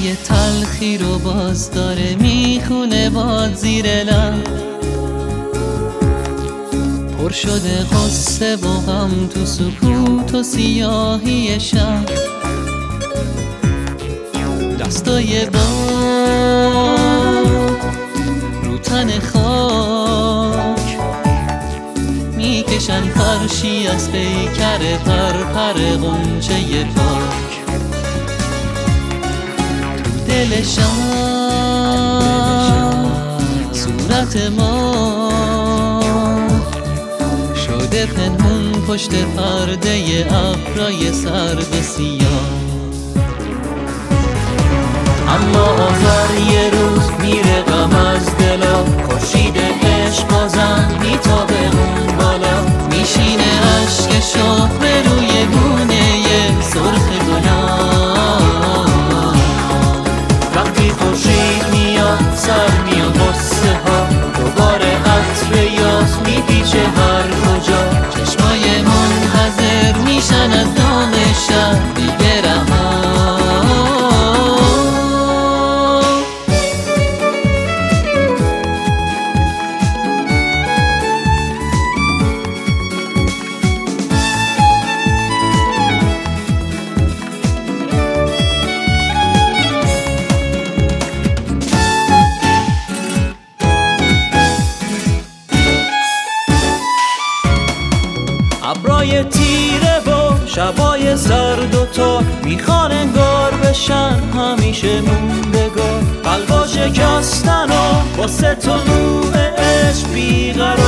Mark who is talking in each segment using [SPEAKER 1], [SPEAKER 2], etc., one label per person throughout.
[SPEAKER 1] حرفای تلخی رو باز داره میخونه باد زیر لب، پر شده قصه و غم تو سکوت و سیاهی شب. دستای باد رو تن خاک میکشن فرشی از پیکر پرپر غنچه پاک. تو دل شب صورت ما شده پنهون پشت پرده ابرای سرد سیاه. اما آخر یه روز میره غم از دلا، خورشید عشق بازم میتابه اون بالا، میشینه عشق شاه به روی گونه سرخ گلاب. وقتی خورشید میاد سر میاد غصه ها، دوباره عطر یاس میپیچه هر کجا. چشمای منتظر میشن از دام شب دیگه رها. ابرای تیره و شبای سرد و تار میخوان انگار بشن همیشه موندگار. قلبا شکستن و واسه طلوع عشق بیقرار.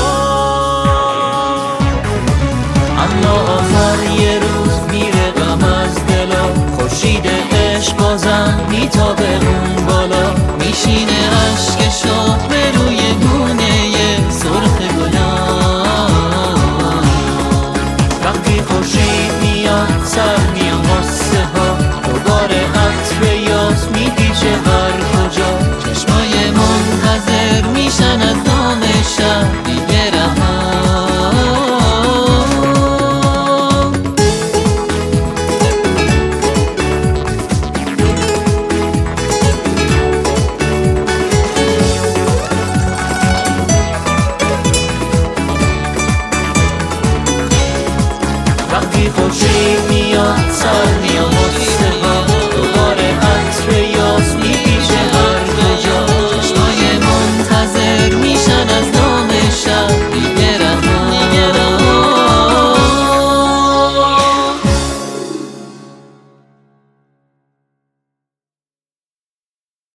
[SPEAKER 1] اما آخر یه روز میره غم از دلا، خورشید عشق بازم میتابه اون بالا، میشینه عشق شاه